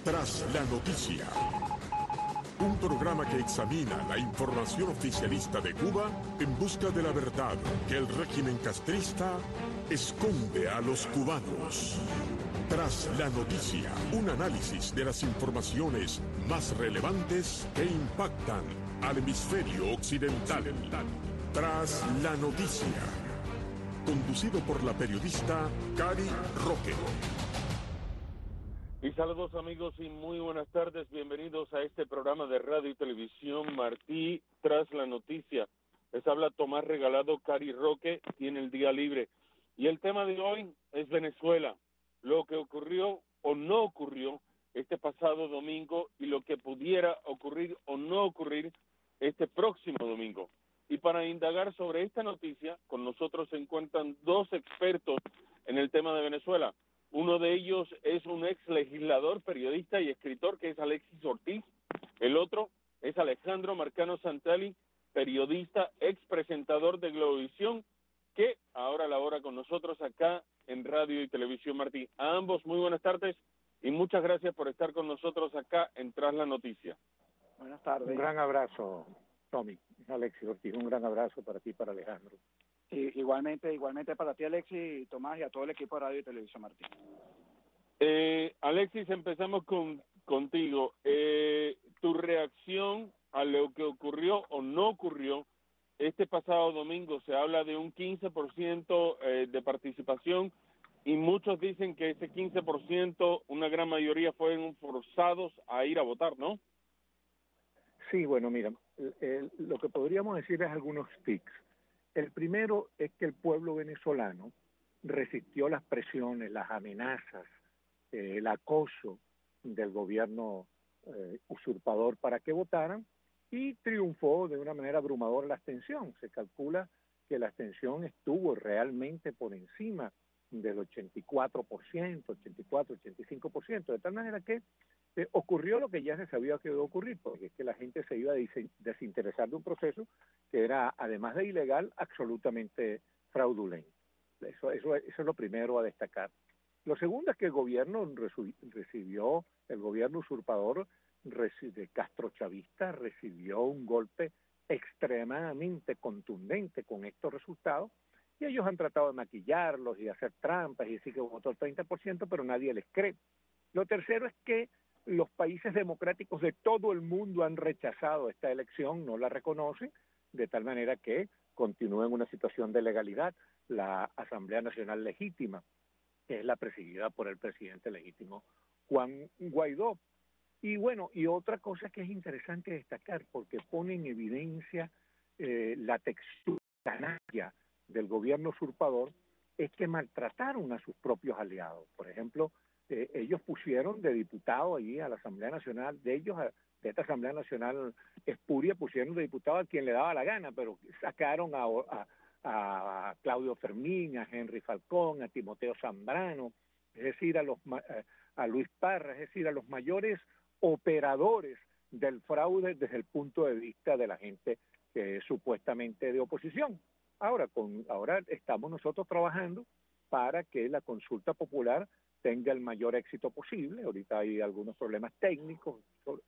Tras la noticia. Un programa que examina la información oficialista de Cuba en busca de la verdad que el régimen castrista esconde a los cubanos. Tras la noticia, un análisis de las informaciones más relevantes que impactan al hemisferio occidental. Tras la noticia. Conducido por la periodista Cari Roque. Y saludos amigos y muy buenas tardes, bienvenidos a este programa de radio y televisión Martí Tras la Noticia. Les habla Tomás Regalado, Cari Roque, tiene el día libre. Y el tema de hoy es Venezuela, lo que ocurrió o no ocurrió este pasado domingo y lo que pudiera ocurrir o no ocurrir este próximo domingo. Y para indagar sobre esta noticia, con nosotros se encuentran dos expertos en el tema de Venezuela. Uno de ellos es un ex legislador, periodista y escritor que es Alexis Ortiz. El otro es Alejandro Marcano Santali, periodista, ex presentador de Globovisión, que ahora labora con nosotros acá en Radio y Televisión Martí. A ambos muy buenas tardes y muchas gracias por estar con nosotros acá en Tras la Noticia. Buenas tardes. Un gran abrazo, Tommy. Alexis Ortiz, un gran abrazo para ti y para Alejandro. Y igualmente para ti, Alexis, Tomás, y a todo el equipo de Radio y Televisión Martí. Alexis, empezamos contigo. Tu reacción a lo que ocurrió o no ocurrió este pasado domingo. Se habla de un 15% de participación y muchos dicen que ese 15%, una gran mayoría fueron forzados a ir a votar, ¿no? Sí, bueno, mira, lo que podríamos decir es algunos tics. El primero es que el pueblo venezolano resistió las presiones, las amenazas, el acoso del gobierno usurpador para que votaran y triunfó de una manera abrumadora la abstención. Se calcula que la abstención estuvo realmente por encima del 84%, 85%, de tal manera que ocurrió lo que ya se sabía que iba a ocurrir, porque es que la gente se iba a desinteresar de un proceso que era, además de ilegal, absolutamente fraudulento. Eso es lo primero a destacar. Lo segundo es que el gobierno recibió, el gobierno usurpador de Castro Chavista recibió un golpe extremadamente contundente con estos resultados, y ellos han tratado de maquillarlos y hacer trampas y decir que votó el 30%, pero nadie les cree. Lo tercero es que los países democráticos de todo el mundo han rechazado esta elección, no la reconocen, de tal manera que continúa en una situación de legalidad la Asamblea Nacional Legítima, que es la presidida por el presidente legítimo Juan Guaidó. Y bueno, y otra cosa que es interesante destacar, porque pone en evidencia la textura canalla del gobierno usurpador, es que maltrataron a sus propios aliados. Por ejemplo, ellos pusieron de diputado allí a la Asamblea Nacional, de esta Asamblea Nacional espuria, pusieron de diputado a quien le daba la gana, pero sacaron a Claudio Fermín, a Henry Falcón, a Timoteo Zambrano, es decir, a Luis Parra, es decir, a los mayores operadores del fraude desde el punto de vista de la gente que es supuestamente de oposición. Ahora estamos nosotros trabajando para que la consulta popular tenga el mayor éxito posible. Ahorita hay algunos problemas técnicos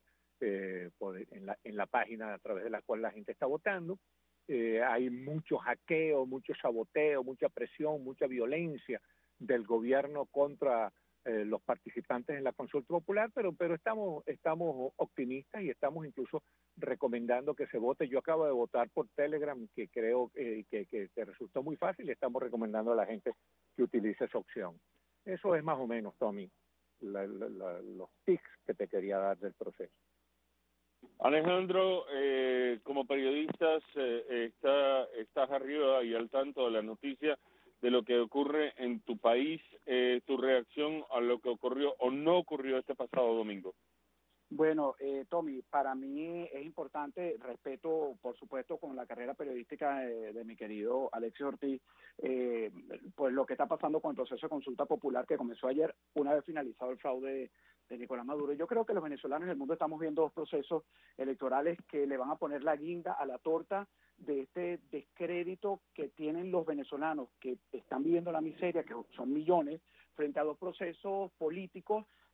en la página a través de la cual la gente está votando. Hay mucho hackeo, mucho saboteo, mucha presión, mucha violencia del gobierno contra los participantes en la consulta popular, pero estamos optimistas y estamos incluso recomendando que se vote. Yo acabo de votar por Telegram, que creo que resultó muy fácil, y estamos recomendando a la gente que utilice esa opción. Eso es más o menos, Tommy, los tics que te quería dar del proceso. Alejandro, como periodista estás arriba y al tanto de la noticia de lo que ocurre en tu país, tu reacción a lo que ocurrió o no ocurrió este pasado domingo. Bueno, Tommy, para mí es importante, respeto, por supuesto, con la carrera periodística de mi querido Alexis Ortiz, pues lo que está pasando con el proceso de consulta popular que comenzó ayer, una vez finalizado el fraude de Nicolás Maduro. Yo creo que los venezolanos en el mundo estamos viendo dos procesos electorales que le van a poner la guinda a la torta de este descrédito que tienen los venezolanos que están viviendo la miseria, que son millones, frente a dos procesos políticos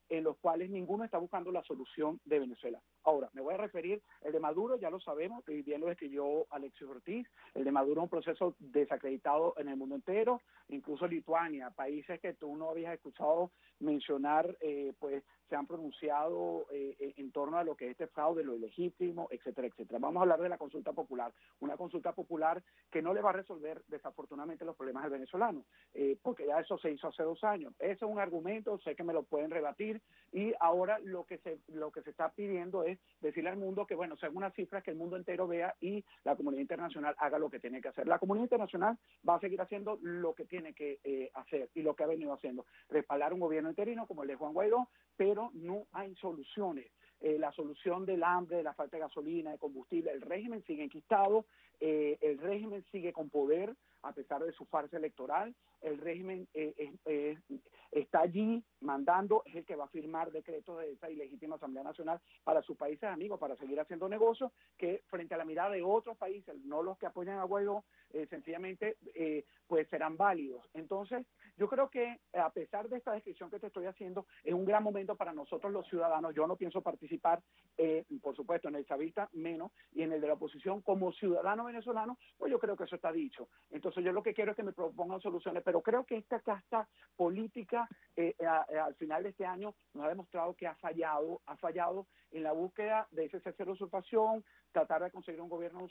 en los cuales ninguno está buscando la solución de Venezuela. Ahora, me voy a referir, el de Maduro ya lo sabemos, y bien lo escribió Alexis Ortiz, el de Maduro es un proceso desacreditado en el mundo entero, incluso Lituania, países que tú no habías escuchado mencionar, pues se han pronunciado en torno a lo que es este fraude, lo ilegítimo, etcétera, etcétera. Vamos a hablar de la consulta popular, una consulta popular que no le va a resolver desafortunadamente los problemas del venezolano, porque ya eso se hizo hace 2 años. Ese es un argumento, sé que me lo pueden rebatir, y ahora lo que se está pidiendo es decirle al mundo que, bueno, según unas cifras que el mundo entero vea y la comunidad internacional haga lo que tiene que hacer. La comunidad internacional va a seguir haciendo lo que tiene que hacer y lo que ha venido haciendo, respaldar un gobierno interino como el de Juan Guaidó, pero no hay soluciones. La solución del hambre, de la falta de gasolina, de combustible, el régimen sigue enquistado, el régimen sigue con poder a pesar de su farsa electoral, el régimen está allí mandando, es el que va a firmar decretos de esa ilegítima Asamblea Nacional para sus países amigos, para seguir haciendo negocios, que frente a la mirada de otros países, no los que apoyan a Guaidó, sencillamente pues serán válidos. Entonces, yo creo que a pesar de esta descripción que te estoy haciendo, es un gran momento para nosotros los ciudadanos. Yo no pienso participar, por supuesto, en el chavista menos, y en el de la oposición como ciudadano venezolano, pues yo creo que eso está dicho. Entonces yo lo que quiero es que me propongan soluciones, pero creo que esta casta política al final de este año nos ha demostrado que ha fallado en la búsqueda de ese cese de usurpación, tratar de conseguir un gobierno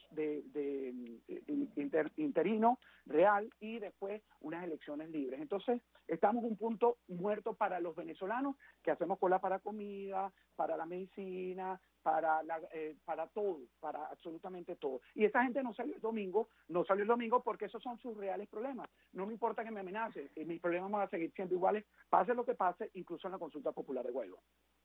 interino real y después unas elecciones libres. Entonces estamos en un punto muerto para los venezolanos que hacemos cola para comida, para la medicina, para todo, para absolutamente todo. Y esa gente no salió el domingo porque esos son sus reales problemas. No me importa que me amenacen, mis problemas van a seguir siendo iguales, pase lo que pase, incluso en la consulta popular de Guaidó.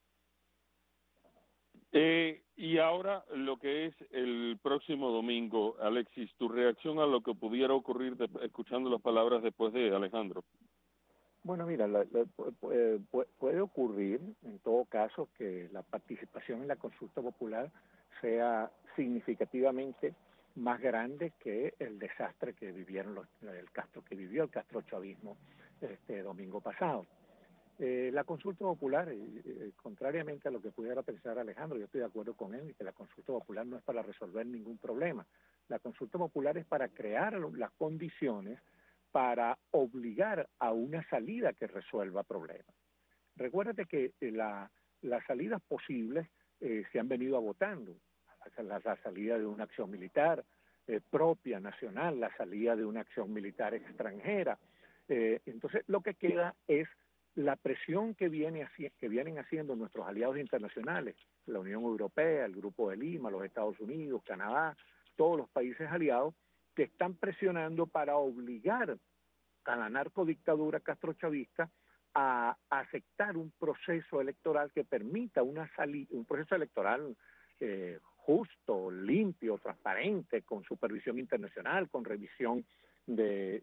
Y ahora lo que es el próximo domingo, Alexis, tu reacción a lo que pudiera ocurrir escuchando las palabras después de Alejandro. Bueno, mira, puede ocurrir en todo caso que la participación en la consulta popular sea significativamente más grande que el desastre que vivieron vivió el castrochavismo este domingo pasado. La consulta popular, contrariamente a lo que pudiera pensar Alejandro, yo estoy de acuerdo con él, que la consulta popular no es para resolver ningún problema. La consulta popular es para crear las condiciones para obligar a una salida que resuelva problemas. Recuérdate que las salidas posibles se han venido agotando. La salida de una acción militar propia, nacional, la salida de una acción militar extranjera. Entonces, lo que queda es la presión que vienen haciendo nuestros aliados internacionales, la Unión Europea, el Grupo de Lima, los Estados Unidos, Canadá, todos los países aliados, que están presionando para obligar a la narcodictadura castrochavista a aceptar un proceso electoral que permita un proceso electoral justo, limpio, transparente, con supervisión internacional, con revisión de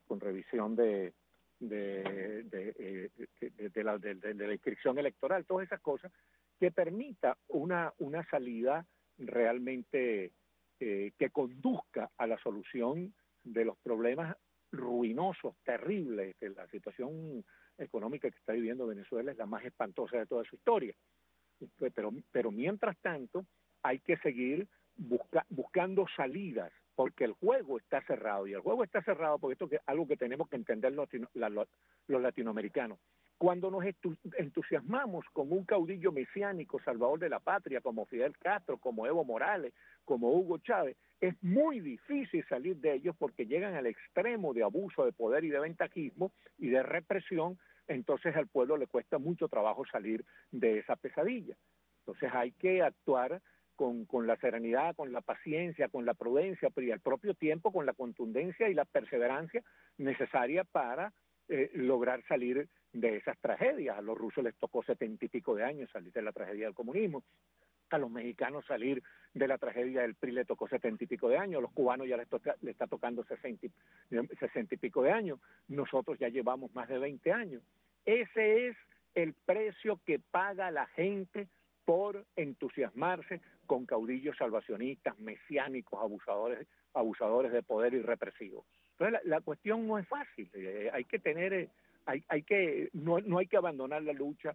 la inscripción electoral, todas esas cosas, que permita una salida realmente que conduzca a la solución de los problemas ruinosos, terribles. Que la situación económica que está viviendo Venezuela es la más espantosa de toda su historia. Pero mientras tanto hay que seguir buscando salidas, porque el juego está cerrado, y el juego está cerrado porque esto es algo que tenemos que entender los latinoamericanos. Cuando nos entusiasmamos con un caudillo mesiánico, salvador de la patria, como Fidel Castro, como Evo Morales, como Hugo Chávez, es muy difícil salir de ellos porque llegan al extremo de abuso de poder y de ventajismo y de represión. Entonces al pueblo le cuesta mucho trabajo salir de esa pesadilla. Entonces hay que actuar con la serenidad, con la paciencia, con la prudencia, pero y al propio tiempo con la contundencia y la perseverancia necesaria para lograr salir de esas tragedias. A los rusos les tocó 70 y pico de años salir de la tragedia del comunismo, a los mexicanos salir de la tragedia del PRI le tocó 70 y pico de años, a los cubanos ya le está tocando 60 y pico de años, nosotros ya llevamos más de 20 años. Ese es el precio que paga la gente por entusiasmarse con caudillos salvacionistas, mesiánicos, abusadores de poder y represivos. Entonces la cuestión no es fácil, hay que tener, no hay que abandonar la lucha,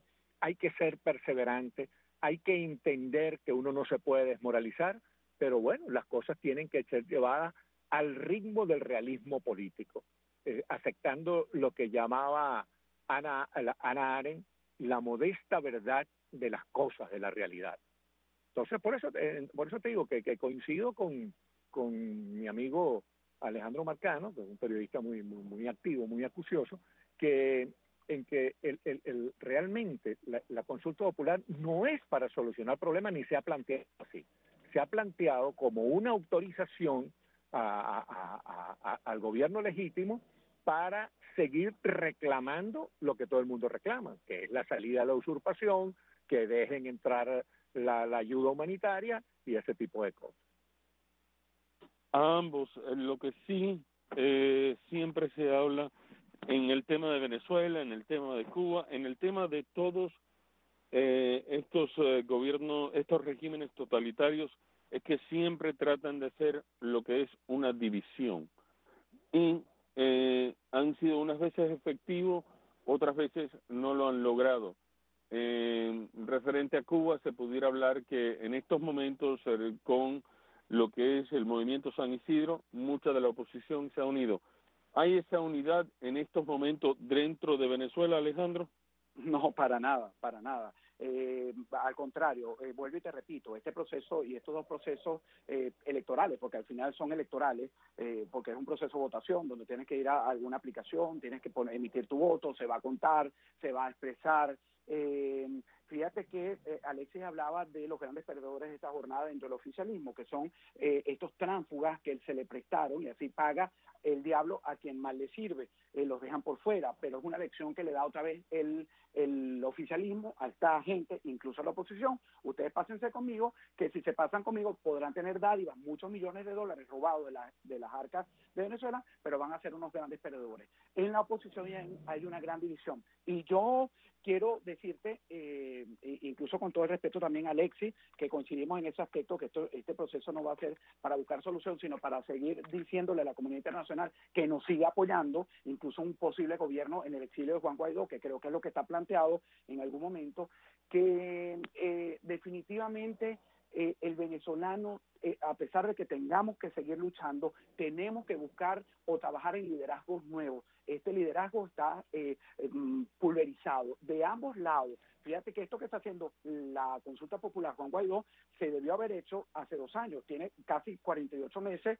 hay que ser perseverante, hay que entender que uno no se puede desmoralizar, pero bueno, las cosas tienen que ser llevadas al ritmo del realismo político, aceptando lo que llamaba Ana Arendt la modesta verdad de las cosas, de la realidad. Entonces, por eso te digo que coincido con mi amigo Alejandro Marcano, que es un periodista muy activo, muy acucioso, en que realmente la consulta popular no es para solucionar problemas ni se ha planteado así. Se ha planteado como una autorización al gobierno legítimo para seguir reclamando lo que todo el mundo reclama, que es la salida de la usurpación, que dejen entrar la ayuda humanitaria y ese tipo de cosas. A ambos, lo que sí siempre se habla en el tema de Venezuela, en el tema de Cuba, en el tema de todos estos gobiernos, estos regímenes totalitarios, es que siempre tratan de hacer lo que es una división. Y han sido unas veces efectivos, otras veces no lo han logrado. Referente a Cuba, se pudiera hablar que en estos momentos, con lo que es el movimiento San Isidro, mucha de la oposición se ha unido. ¿Hay esa unidad en estos momentos dentro de Venezuela, Alejandro? No, para nada, para nada. Al contrario, vuelvo y te repito, este proceso y estos dos procesos electorales, porque al final son electorales, porque es un proceso de votación donde tienes que ir a alguna aplicación, tienes que emitir tu voto, se va a contar, se va a expresar. Fíjate que Alexis hablaba de los grandes perdedores de esta jornada dentro del oficialismo, que son estos tránsfugas que se le prestaron, y así paga el diablo a quien más le sirve, los dejan por fuera, pero es una lección que le da otra vez el oficialismo a esta gente, incluso a la oposición. Ustedes pásense conmigo, que si se pasan conmigo podrán tener dádivas, muchos millones de dólares robados de las arcas de Venezuela, pero van a ser unos grandes perdedores. En la oposición hay una gran división, y yo quiero decirte, incluso con todo el respeto también a Alexis, que coincidimos en ese aspecto, que este proceso no va a ser para buscar solución, sino para seguir diciéndole a la comunidad internacional que nos siga apoyando, incluso un posible gobierno en el exilio de Juan Guaidó, que creo que es lo que está planteado en algún momento, que definitivamente el venezolano, a pesar de que tengamos que seguir luchando, tenemos que buscar o trabajar en liderazgos nuevos. Este liderazgo está pulverizado de ambos lados. Fíjate que esto que está haciendo la consulta popular Juan Guaidó se debió haber hecho hace 2 años. Tiene casi 48 meses,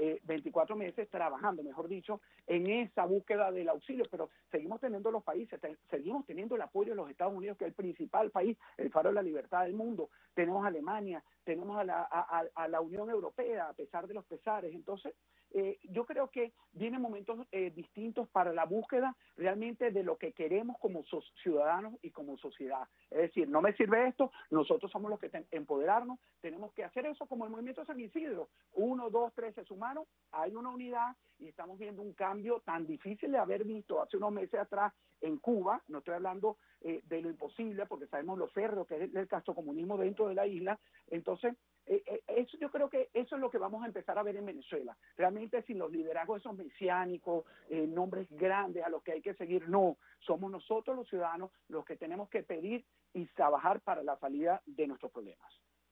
24 meses trabajando, mejor dicho, en esa búsqueda del auxilio, pero seguimos teniendo los países, seguimos teniendo el apoyo de los Estados Unidos, que es el principal país, el faro de la libertad del mundo. Tenemos a Alemania, tenemos a la Unión Europea, a pesar de los pesares. Entonces, yo creo que vienen momentos distintos para la búsqueda realmente de lo que queremos como ciudadanos y como sociedad. Es decir, no me sirve esto, nosotros somos los que empoderarnos, tenemos que hacer eso como el movimiento San Isidro. 1, 2, 3 se sumaron, hay una unidad y estamos viendo un cambio tan difícil de haber visto hace unos meses atrás en Cuba. No estoy hablando de lo imposible, porque sabemos lo férreo que es el castrocomunismo dentro de la isla. Entonces, eso, yo creo que eso es lo que vamos a empezar a ver en Venezuela. Realmente sin los liderazgos esos mesiánicos, nombres grandes a los que hay que seguir, no. Somos nosotros los ciudadanos los que tenemos que pedir y trabajar para la salida de nuestros problemas.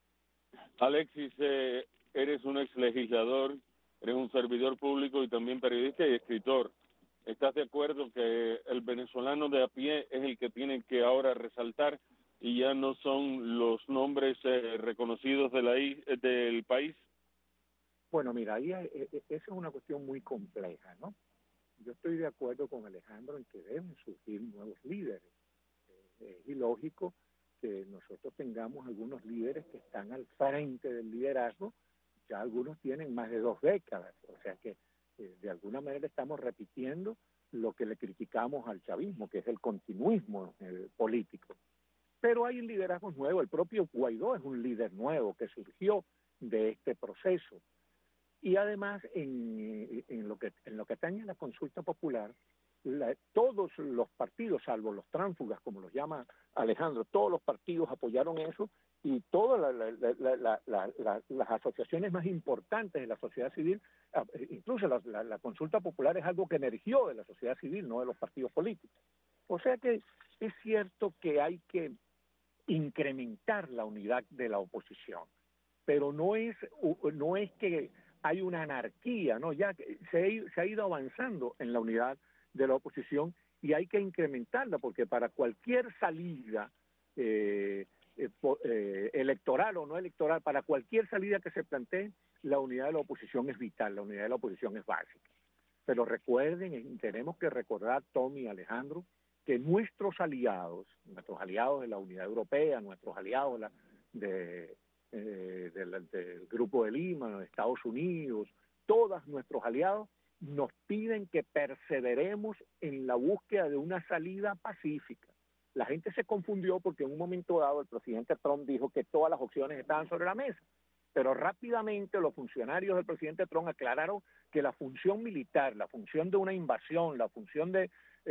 Alexis, eres un ex legislador, eres un servidor público y también periodista y escritor. ¿Estás de acuerdo que el venezolano de a pie es el que tiene que ahora resaltar y ya no son los nombres reconocidos del país? Bueno, mira, ahí esa es una cuestión muy compleja, ¿no? Yo estoy de acuerdo con Alejandro en que deben surgir nuevos líderes. Es ilógico que nosotros tengamos algunos líderes que están al frente del liderazgo, ya algunos tienen más de 2 décadas, o sea que de alguna manera estamos repitiendo lo que le criticamos al chavismo, que es el continuismo político. Pero hay liderazgos nuevos, el propio Guaidó es un líder nuevo que surgió de este proceso. Y además, en lo que atañe a la consulta popular, todos los partidos, salvo los tránsfugas, como los llama Alejandro, todos los partidos apoyaron eso, y todas las asociaciones más importantes de la sociedad civil, incluso la consulta popular es algo que emergió de la sociedad civil, no de los partidos políticos. O sea que es cierto que hay que incrementar la unidad de la oposición. Pero no es que hay una anarquía, ¿no? Ya se ha ido avanzando en la unidad de la oposición y hay que incrementarla, porque para cualquier salida electoral o no electoral, para cualquier salida que se plantee, la unidad de la oposición es vital, la unidad de la oposición es básica. Pero recuerden, tenemos que recordar, Tommy y Alejandro, que nuestros aliados de la Unidad Europea, nuestros aliados del Grupo de Lima, de Estados Unidos, todos nuestros aliados nos piden que perseveremos en la búsqueda de una salida pacífica. La gente se confundió porque en un momento dado el presidente Trump dijo que todas las opciones estaban sobre la mesa, pero rápidamente los funcionarios del presidente Trump aclararon que la función militar, la función de una invasión, la función de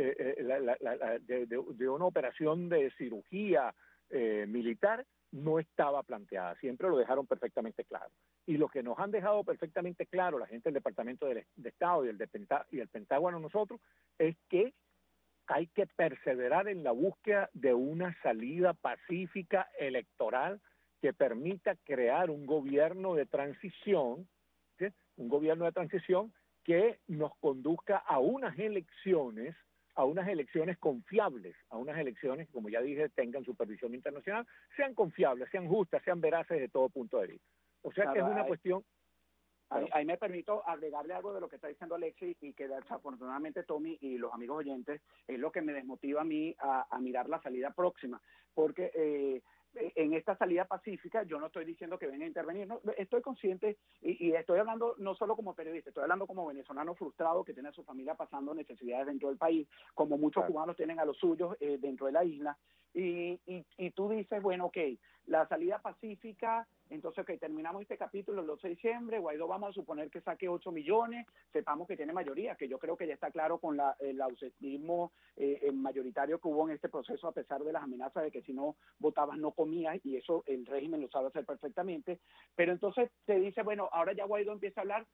una operación de cirugía militar no estaba planteada. Siempre lo dejaron perfectamente claro. Y lo que nos han dejado perfectamente claro la gente del Departamento de Estado y el Pentágono nosotros es que hay que perseverar en la búsqueda de una salida pacífica electoral que permita crear un gobierno de transición, ¿sí? Un gobierno de transición que nos conduzca a unas elecciones confiables, a unas elecciones que, como ya dije, tengan supervisión internacional, sean confiables, sean justas, sean veraces de todo punto de vista. O sea, claro, que es una cuestión... Ahí me permito agregarle algo de lo que está diciendo Alexis y que desafortunadamente Tommy y los amigos oyentes es lo que me desmotiva a mí a mirar la salida próxima, porque en esta salida pacífica yo no estoy diciendo que venga a intervenir, no, estoy consciente y estoy hablando no solo como periodista, estoy hablando como venezolano frustrado que tiene a su familia pasando necesidades dentro del país, como muchos cubanos tienen a los suyos dentro de la isla, y tú dices, bueno, ok, la salida pacífica, entonces que terminamos este capítulo el 12 de diciembre, Guaidó vamos a suponer que saque 8 millones, sepamos que tiene mayoría, que yo creo que ya está claro con el ausentismo mayoritario que hubo en este proceso, a pesar de las amenazas de que si no votabas no comías, y eso el régimen lo sabe hacer perfectamente. Pero entonces te dice, bueno, ahora ya Guaidó empieza a hablar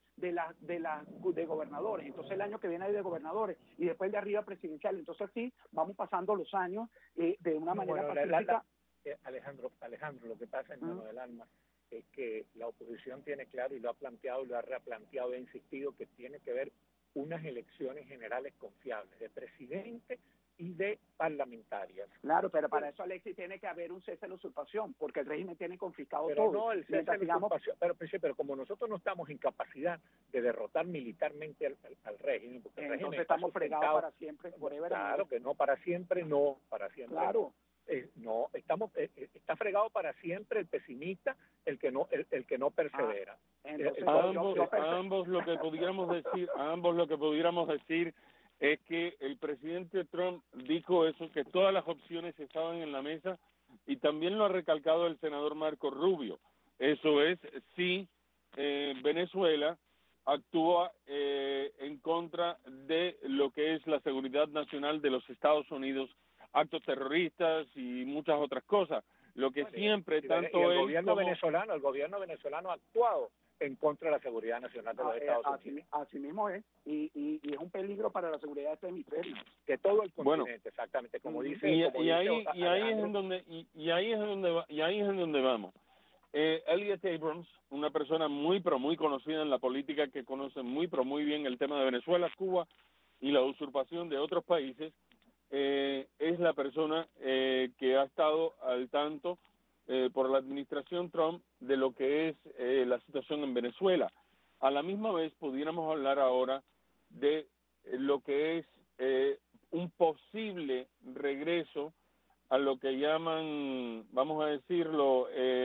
de gobernadores, entonces el año que viene hay de gobernadores, y después de arriba presidencial, entonces sí, vamos pasando los años de una manera pacífica. Alejandro, lo que pasa en Mano del Alma es que la oposición tiene claro, y lo ha planteado, y lo ha replanteado, e ha insistido que tiene que haber unas elecciones generales confiables de presidente y de parlamentarias. Claro, pero para eso, Alexis, tiene que haber un cese de la usurpación, porque el régimen tiene confiscado pero todo. No, el cese de la usurpación, pero como nosotros no estamos en capacidad de derrotar militarmente al régimen, porque entonces el régimen estamos fregados para siempre, forever. Claro que no, para siempre no. Claro. No, está fregado para siempre el pesimista, el que no persevera. Entonces, ambos lo que pudiéramos decir es que el presidente Trump dijo eso, que todas las opciones estaban en la mesa, y también lo ha recalcado el senador Marco Rubio. Eso es, si Venezuela actúa en contra de lo que es la seguridad nacional de los Estados Unidos, actos terroristas y muchas otras cosas. Lo que siempre el gobierno venezolano ha actuado en contra de la seguridad nacional de los Estados Unidos. Así mismo es, y es un peligro para la seguridad de este hemisferio. Que todo el continente, exactamente, como dice. Ahí es donde vamos. Elliot Abrams, una persona muy conocida en la política, que conoce muy bien el tema de Venezuela, Cuba y la usurpación de otros países, es la persona que ha estado al tanto por la administración Trump de lo que es la situación en Venezuela. A la misma vez pudiéramos hablar ahora de lo que es un posible regreso a lo que llaman, vamos a decirlo,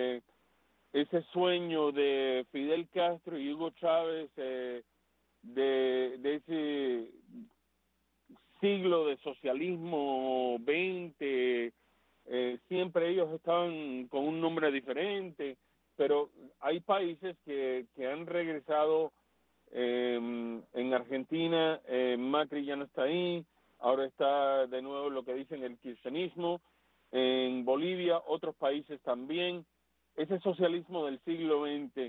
ese sueño de Fidel Castro y Hugo Chávez, de ese siglo de socialismo 20, siempre ellos estaban con un nombre diferente, pero hay países que han regresado. En Argentina, Macri ya no está ahí, ahora está de nuevo lo que dicen el kirchnerismo. En Bolivia, otros países también. Ese socialismo del siglo XX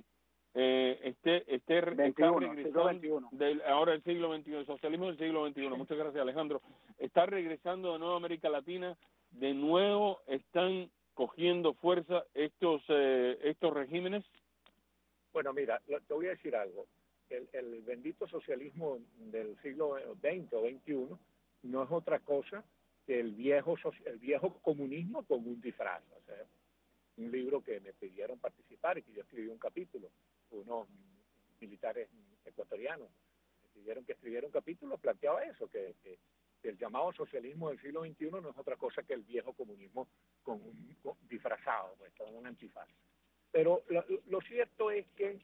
está regresando, ahora el siglo XXI, el socialismo del siglo XXI, muchas gracias Alejandro, está regresando de nuevo a América Latina, de nuevo están cogiendo fuerza estos regímenes? Bueno, mira, te voy a decir algo. El bendito socialismo del siglo XX o XXI no es otra cosa que el viejo comunismo con un disfraz. O sea, un libro que me pidieron participar y que yo escribí un capítulo, unos militares ecuatorianos me pidieron que escribiera un capítulo, planteaba eso, que el llamado socialismo del siglo XXI no es otra cosa que el viejo comunismo disfrazado, pues, con un antifaz. Pero lo cierto es que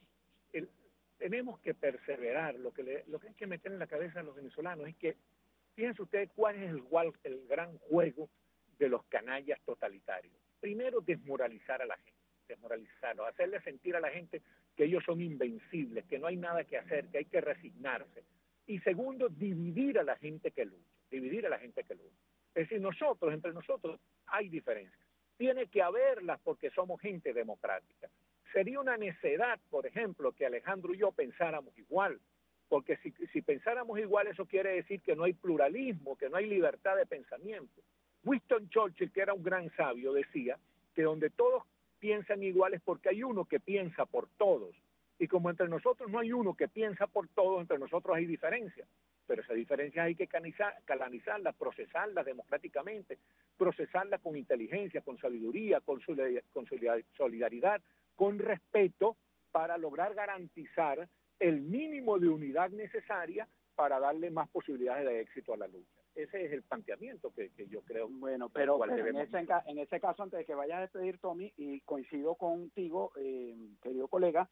tenemos que perseverar. Lo que hay que meter en la cabeza a los venezolanos es que, fíjense ustedes cuál es el gran juego de los canallas totalitarios. Primero, desmoralizar a la gente, desmoralizarlos, hacerle sentir a la gente que ellos son invencibles, que no hay nada que hacer, que hay que resignarse. Y segundo, dividir a la gente que lucha, dividir a la gente que lucha. Es decir, entre nosotros hay diferencias. Tiene que haberlas porque somos gente democrática. Sería una necedad, por ejemplo, que Alejandro y yo pensáramos igual, porque si pensáramos igual eso quiere decir que no hay pluralismo, que no hay libertad de pensamiento. Winston Churchill, que era un gran sabio, decía que donde todos piensan igual es porque hay uno que piensa por todos. Y como entre nosotros no hay uno que piensa por todos, entre nosotros hay diferencias. Pero esas diferencias hay que canalizarlas, procesarlas democráticamente, procesarlas con inteligencia, con sabiduría, con solidaridad, con respeto, para lograr garantizar el mínimo de unidad necesaria para darle más posibilidades de éxito a la lucha. Ese es el planteamiento que yo creo. Bueno, pero en ese caso, antes de que vayas a despedir, Tommy, y coincido contigo, querido colega,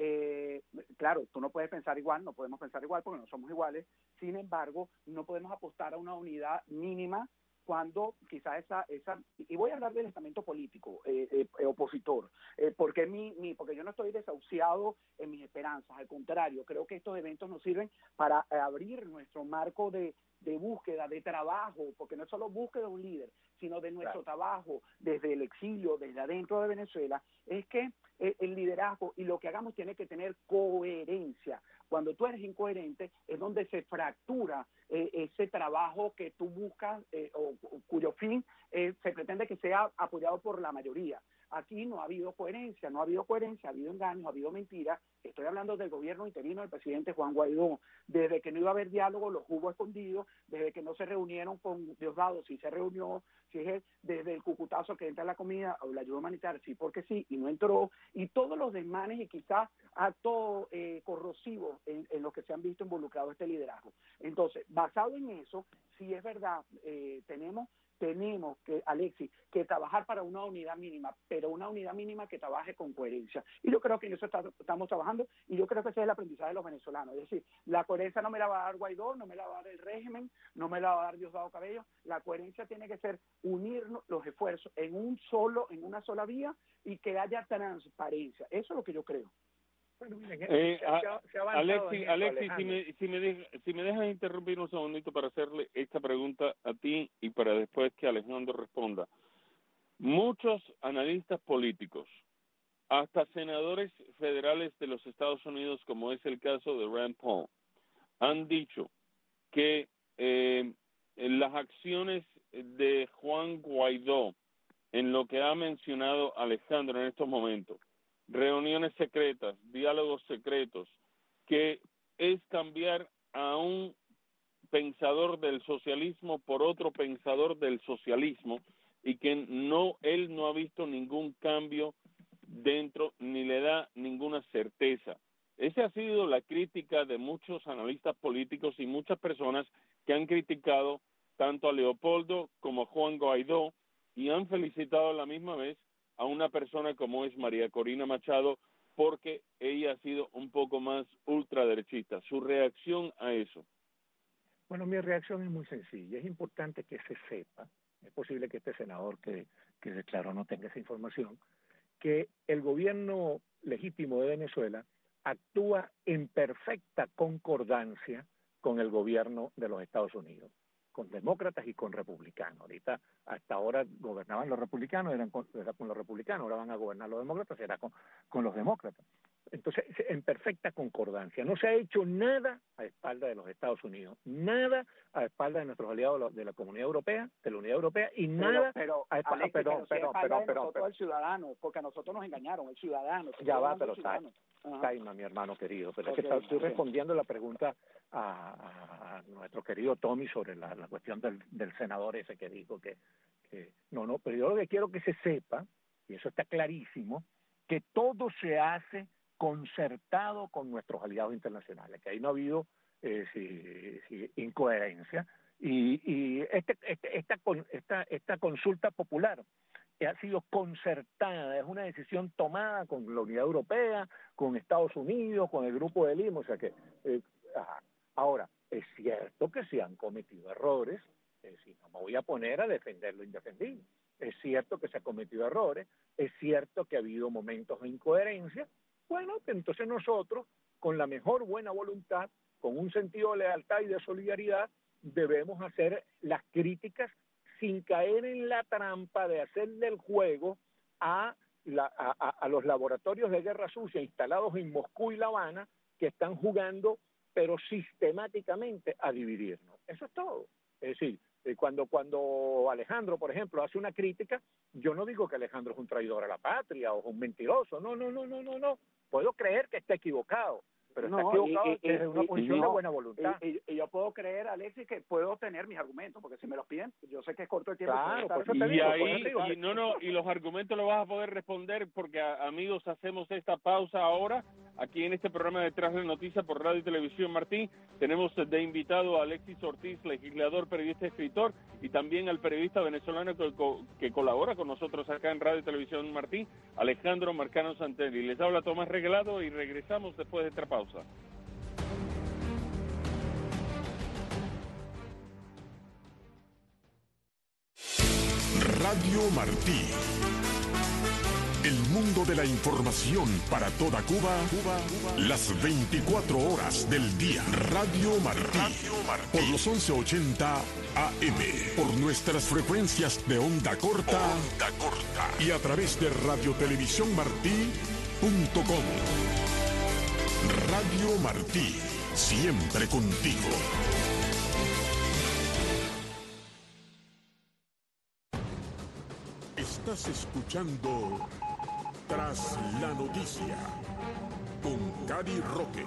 claro, tú no puedes pensar igual, no podemos pensar igual porque no somos iguales. Sin embargo, no podemos apostar a una unidad mínima cuando quizás y voy a hablar del estamento político opositor, porque yo no estoy desahuciado en mis esperanzas, al contrario, creo que estos eventos nos sirven para abrir nuestro marco de búsqueda, de trabajo, porque no es solo búsqueda de un líder, sino de nuestro trabajo desde el exilio, desde adentro de Venezuela, es que el liderazgo y lo que hagamos tiene que tener coherencia. Cuando tú eres incoherente es donde se fractura ese trabajo que tú buscas o cuyo fin se pretende que sea apoyado por la mayoría. Aquí no ha habido coherencia, ha habido engaños, ha habido mentiras. Estoy hablando del gobierno interino del presidente Juan Guaidó. Desde que no iba a haber diálogo, los hubo escondidos. Desde que no se reunieron con Diosdado, sí se reunió. Desde el cucutazo que entra la comida o la ayuda humanitaria, sí porque sí, y no entró. Y todos los desmanes y quizás actos corrosivos en los que se han visto involucrados este liderazgo. Entonces, basado en eso, sí es verdad, tenemos que, Alexis, que trabajar para una unidad mínima, pero una unidad mínima que trabaje con coherencia. Y yo creo que en eso estamos trabajando, y yo creo que ese es el aprendizaje de los venezolanos. Es decir, la coherencia no me la va a dar Guaidó, no me la va a dar el régimen, no me la va a dar Diosdado Cabello. La coherencia tiene que ser unir los esfuerzos en una sola vía y que haya transparencia. Eso es lo que yo creo. Bueno, miren, Alexis, si me dejas interrumpir un segundito para hacerle esta pregunta a ti y para después que Alejandro responda. Muchos analistas políticos, hasta senadores federales de los Estados Unidos, como es el caso de Rand Paul, han dicho que las acciones de Juan Guaidó, en lo que ha mencionado Alejandro en estos momentos, reuniones secretas, diálogos secretos, que es cambiar a un pensador del socialismo por otro pensador del socialismo, y que él no ha visto ningún cambio dentro ni le da ninguna certeza. Esa ha sido la crítica de muchos analistas políticos y muchas personas que han criticado tanto a Leopoldo como a Juan Guaidó y han felicitado a la misma vez a una persona como es María Corina Machado, porque ella ha sido un poco más ultraderechista. ¿Su reacción a eso? Bueno, mi reacción es muy sencilla. Es importante que se sepa, es posible que este senador que declaró no tenga esa información, que el gobierno legítimo de Venezuela actúa en perfecta concordancia con el gobierno de los Estados Unidos, con demócratas y con republicanos. Ahorita, hasta ahora gobernaban los republicanos, era con los republicanos, ahora van a gobernar los demócratas, será con los demócratas. Entonces, en perfecta concordancia. No se ha hecho nada a espaldas de los Estados Unidos, nada a espaldas de nuestros aliados de la Comunidad Europea, de la Unidad Europea, y nada el ciudadano, porque a nosotros nos engañaron, el ciudadano. Ya va, pero Taima, mi hermano querido, pero es que estoy respondiendo la pregunta a nuestro querido Tommy sobre la cuestión del senador ese que dijo que no, pero yo lo que quiero que se sepa, y eso está clarísimo, que todo se hace concertado con nuestros aliados internacionales, que ahí no ha habido incoherencia, y esta consulta popular ha sido concertada, es una decisión tomada con la Unidad Europea, con Estados Unidos, con el Grupo de Lima, o sea que ahora, es cierto que se han cometido errores, si no me voy a poner a defender lo indefendible, es cierto que se han cometido errores, es cierto que ha habido momentos de incoherencia, bueno, entonces nosotros, con la mejor buena voluntad, con un sentido de lealtad y de solidaridad, debemos hacer las críticas sin caer en la trampa de hacerle el juego a los laboratorios de guerra sucia instalados en Moscú y La Habana, que están jugando, pero sistemáticamente, a dividirnos. Eso es todo. Es decir, cuando Alejandro, por ejemplo, hace una crítica, yo no digo que Alejandro es un traidor a la patria o es un mentiroso, no. Puedo creer que está equivocado, pero está equivocado desde una posición de buena voluntad. Y yo puedo creer, Alexis, que puedo tener mis argumentos, porque si me los piden, yo sé que es corto el tiempo. Claro, por eso te digo. Y los argumentos los vas a poder responder, porque, amigos, hacemos esta pausa ahora, aquí en este programa Detrás de la Noticia por Radio y Televisión Martí. Tenemos de invitado a Alexis Ortiz, legislador, periodista, escritor, y también al periodista venezolano que colabora con nosotros acá en Radio y Televisión Martí, Alejandro Marcano Santelli. Les habla Tomás Regalado y regresamos después de esta pausa. Radio Martí. El mundo de la información para toda Cuba, las 24 horas del día. Radio Martí. Por los 1180 AM. Por nuestras frecuencias de onda corta. Y a través de radiotelevisiónmartí.com. Radio Martí. Siempre contigo. Estás escuchando Tras la Noticia con Cari Roque.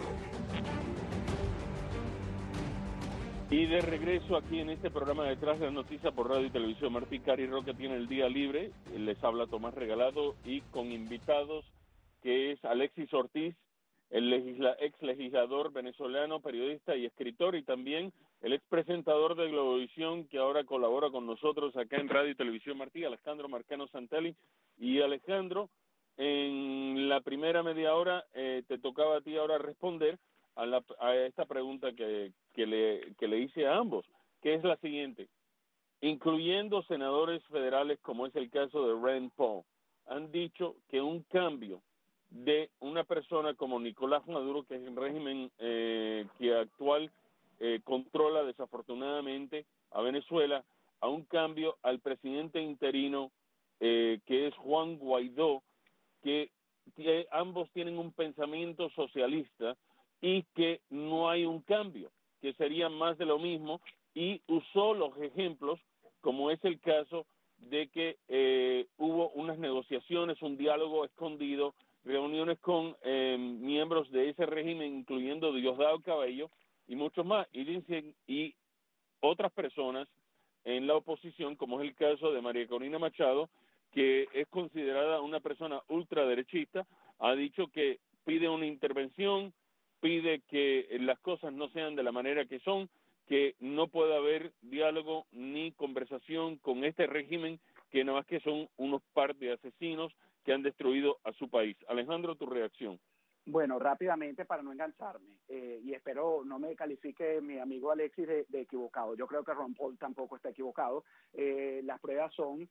Y de regreso aquí en este programa Detrás de la Noticia por Radio y Televisión Martí. Cari Roque tiene el día libre, les habla Tomás Regalado y con invitados que es Alexis Ortiz, el ex legislador venezolano, periodista y escritor, y también el ex presentador de Globovisión que ahora colabora con nosotros acá en Radio y Televisión Martí, Alejandro Marcano Santelli. Y Alejandro, en la primera media hora te tocaba a ti ahora responder a esta pregunta que le hice a ambos, que es la siguiente: incluyendo senadores federales como es el caso de Rand Paul, han dicho que un cambio de una persona como Nicolás Maduro, que es el régimen que actual controla desafortunadamente a Venezuela, a un cambio al presidente interino que es Juan Guaidó, que ambos tienen un pensamiento socialista y que no hay un cambio, que sería más de lo mismo, y usó los ejemplos como es el caso de que hubo unas negociaciones, un diálogo escondido, reuniones con miembros de ese régimen, incluyendo Diosdado Cabello y muchos más, y otras personas en la oposición, como es el caso de María Corina Machado, que es considerada una persona ultraderechista, ha dicho que pide una intervención, pide que las cosas no sean de la manera que son, que no puede haber diálogo ni conversación con este régimen, que nada más que son unos par de asesinos que han destruido a su país. Alejandro, tu reacción. Bueno, rápidamente para no engancharme, y espero no me califique mi amigo Alexis de equivocado. Yo creo que Ron Paul tampoco está equivocado. Las pruebas son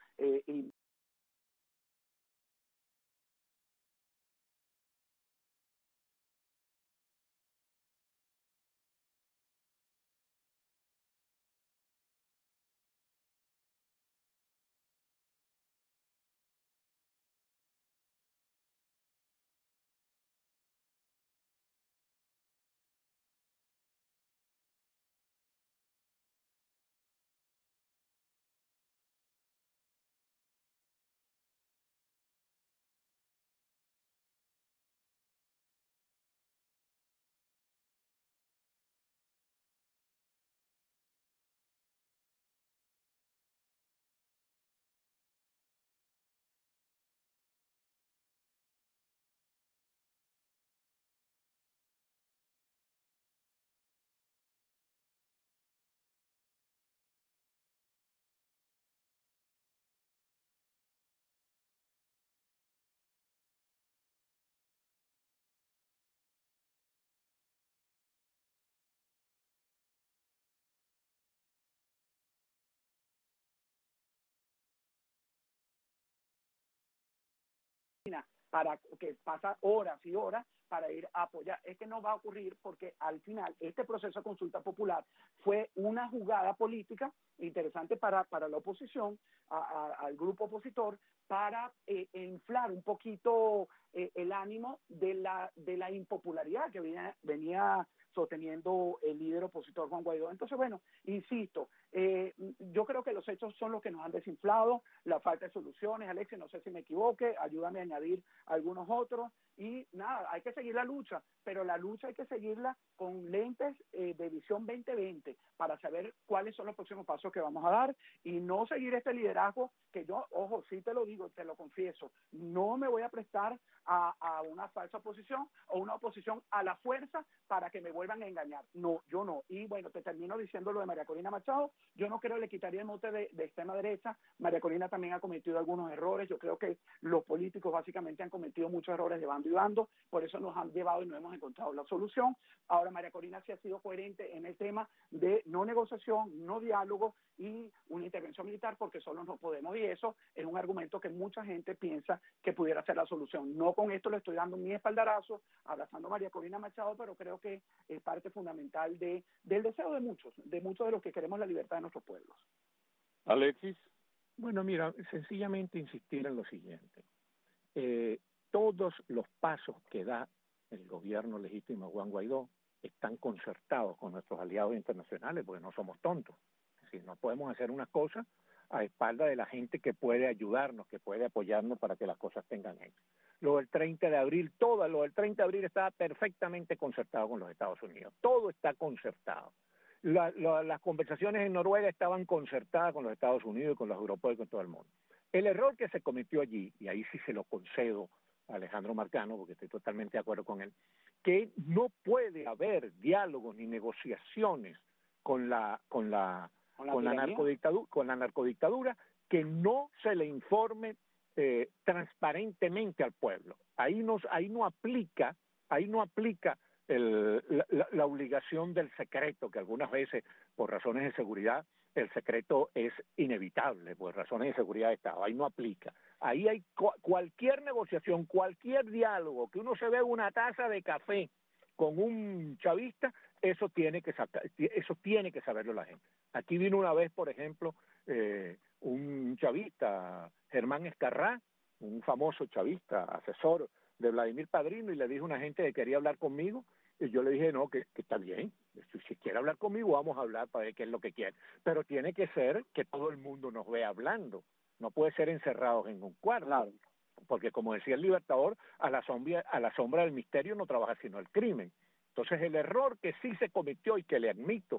para que pasa horas y horas para ir a apoyar. Es que no va a ocurrir porque al final este proceso de consulta popular fue una jugada política interesante para la oposición, al grupo opositor, para inflar un poquito el ánimo de la impopularidad que venía sosteniendo el líder opositor Juan Guaidó. Entonces, bueno, insisto, yo creo que los hechos son los que nos han desinflado, la falta de soluciones. Alexis, no sé si me equivoque, ayúdame a añadir algunos otros, y nada, hay que seguir la lucha, pero la lucha hay que seguirla con lentes de visión 2020 para saber cuáles son los próximos pasos que vamos a dar y no seguir este liderazgo que yo, ojo, sí te lo digo, te lo confieso, no me voy a prestar a una falsa oposición o una oposición a la fuerza para que me vuelvan a engañar. No, yo no. Y bueno, te termino diciendo lo de María Corina Machado. Yo no creo que le quitaría el mote de extrema derecha. María Corina también ha cometido algunos errores. Yo creo que los políticos básicamente han cometido muchos errores de bando y bando. Por eso nos han llevado y no hemos encontrado la solución. Ahora María Corina sí ha sido coherente en el tema de no negociación, no diálogo y una intervención militar, porque solo no podemos. Y eso es un argumento que mucha gente piensa que pudiera ser la solución. No con esto le estoy dando mi espaldarazo, abrazando a María Corina Machado, pero creo que es parte fundamental del deseo de muchos de los que queremos la libertad de nuestros pueblos. Alexis. Bueno, mira, sencillamente insistir en lo siguiente. Todos los pasos que da el gobierno legítimo de Juan Guaidó están concertados con nuestros aliados internacionales, porque no somos tontos. Es decir, no podemos hacer unas cosas a espalda de la gente que puede ayudarnos, que puede apoyarnos para que las cosas tengan éxito. Lo del 30 de abril, lo del 30 de abril estaba perfectamente concertado con los Estados Unidos. Todo está concertado. Las conversaciones en Noruega estaban concertadas con los Estados Unidos y con los europeos y con todo el mundo. El error que se cometió allí, y ahí sí se lo concedo a Alejandro Marcano, porque estoy totalmente de acuerdo con él, que no puede haber diálogos ni negociaciones con la narcodictadura que no se le informe transparentemente al pueblo. Ahí no aplica la obligación del secreto, que algunas veces por razones de seguridad el secreto es inevitable, por razones de seguridad de Estado. Ahí no aplica. Ahí hay cualquier negociación, cualquier diálogo, que uno se ve una taza de café con un chavista, eso tiene que saberlo la gente. Aquí vino una vez, por ejemplo, un chavista, Germán Escarrá, un famoso chavista, asesor de Vladimir Padrino, y le dijo a una gente que quería hablar conmigo, y yo le dije, no, que está bien, si quiere hablar conmigo vamos a hablar para ver qué es lo que quiere, pero tiene que ser que todo el mundo nos vea hablando, no puede ser encerrados en un cuarto, claro. Porque como decía el Libertador, a la sombra del misterio no trabaja sino el crimen. Entonces el error que sí se cometió y que le admito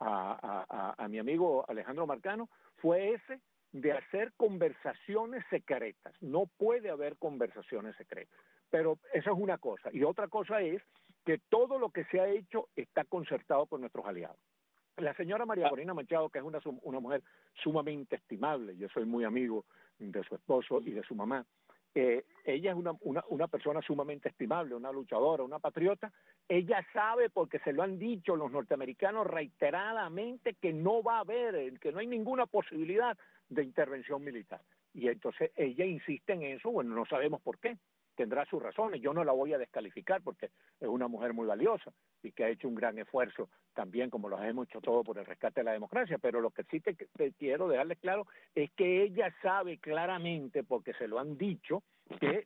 a mi amigo Alejandro Marcano fue ese de hacer conversaciones secretas. No puede haber conversaciones secretas. Pero eso es una cosa. Y otra cosa es que todo lo que se ha hecho está concertado con nuestros aliados. La señora María Corina Machado, que es una mujer sumamente estimable, yo soy muy amigo de su esposo y de su mamá, ella es una persona sumamente estimable, una luchadora, una patriota. Ella sabe, porque se lo han dicho los norteamericanos reiteradamente, que no va a haber, que no hay ninguna posibilidad de intervención militar. Y entonces ella insiste en eso. Bueno, no sabemos por qué, tendrá sus razones. Yo no la voy a descalificar porque es una mujer muy valiosa y que ha hecho un gran esfuerzo también, como lo hemos hecho todos, por el rescate de la democracia. Pero lo que sí te quiero dejarles claro es que ella sabe claramente, porque se lo han dicho, que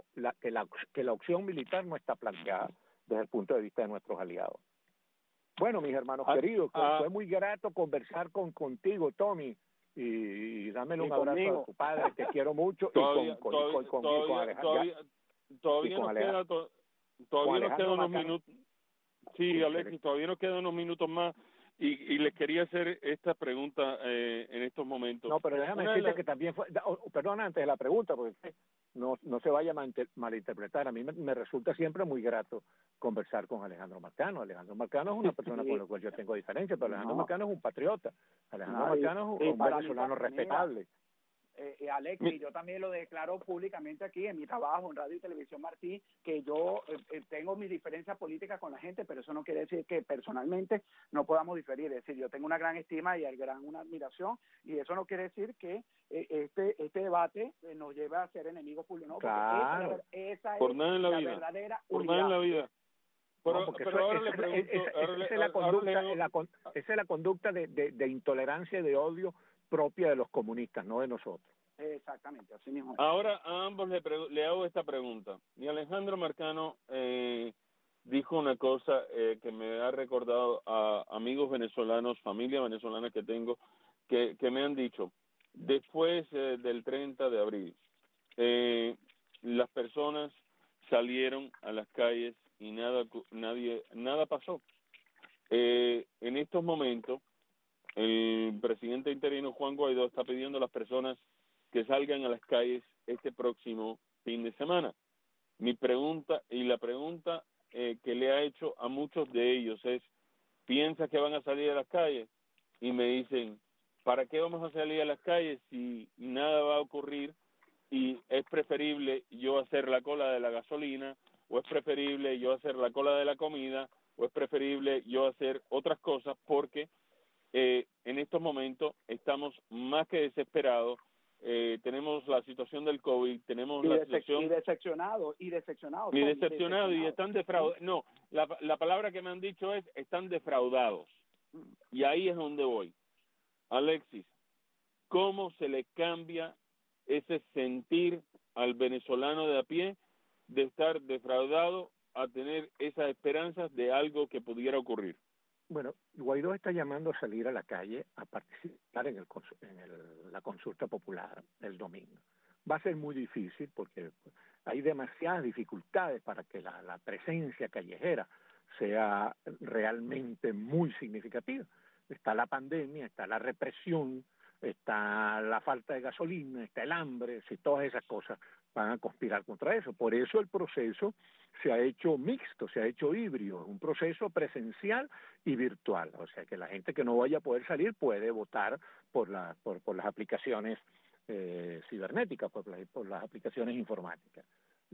la opción militar no está planteada desde el punto de vista de nuestros aliados. Bueno, mis hermanos queridos, fue muy grato conversar contigo, Tommy, y dámele un abrazo a tu padre, te quiero mucho, y con Alejandro. Todavía nos quedan unos minutos. Sí, Alexis, todavía nos quedan unos minutos más y les quería hacer esta pregunta en estos momentos. No, pero déjame decirte que también fue, perdón, antes de la pregunta, porque no se vaya a malinterpretar. A mí me resulta siempre muy grato conversar con Alejandro Marcano. Alejandro Marcano es una persona con la cual yo tengo diferencia, pero Alejandro Marcano es un patriota. Alejandro Marcano es un venezolano respetable. Alexis, yo también lo declaro públicamente aquí en mi trabajo en Radio y Televisión Martí, que yo tengo mis diferencias políticas con la gente, pero eso no quiere decir que personalmente no podamos diferir. Es decir, yo tengo una gran estima y una admiración, y eso no quiere decir que este debate nos lleve a ser enemigos públicos, no, claro. porque esa por es nada en la la vida. verdadera Por unidad. nada en la vida. Pero, No, pero ahora le pregunto... esa es la conducta de intolerancia y de odio propia de los comunistas, no de nosotros. Exactamente, así mismo es. Ahora a ambos le hago esta pregunta. Y Alejandro Marcano dijo una cosa que me ha recordado a amigos venezolanos, familia venezolana que tengo, que me han dicho, después del 30 de abril, las personas salieron a las calles y nada pasó. En estos momentos, el presidente interino Juan Guaidó está pidiendo a las personas que salgan a las calles este próximo fin de semana. Mi pregunta, y la pregunta que le ha hecho a muchos de ellos es, ¿piensas que van a salir a las calles? Y me dicen, ¿para qué vamos a salir a las calles si nada va a ocurrir y es preferible yo hacer la cola de la gasolina, o es preferible yo hacer la cola de la comida, o es preferible yo hacer otras cosas, porque en estos momentos estamos más que desesperados, tenemos la situación del COVID, tenemos la situación... Y decepcionados. Y decepcionados, y están defraudados. No, la palabra que me han dicho es, están defraudados. Y ahí es donde voy. Alexis, ¿cómo se le cambia ese sentir al venezolano de a pie de estar defraudado a tener esas esperanzas de algo que pudiera ocurrir? Bueno, Guaidó está llamando a salir a la calle a participar en la consulta popular el domingo. Va a ser muy difícil porque hay demasiadas dificultades para que la presencia callejera sea realmente muy significativa. Está la pandemia, está la represión, está la falta de gasolina, está el hambre, si todas esas cosas van a conspirar contra eso. Por eso el proceso se ha hecho mixto, se ha hecho híbrido, un proceso presencial y virtual. O sea que la gente que no vaya a poder salir puede votar por las aplicaciones cibernéticas, por las aplicaciones informáticas.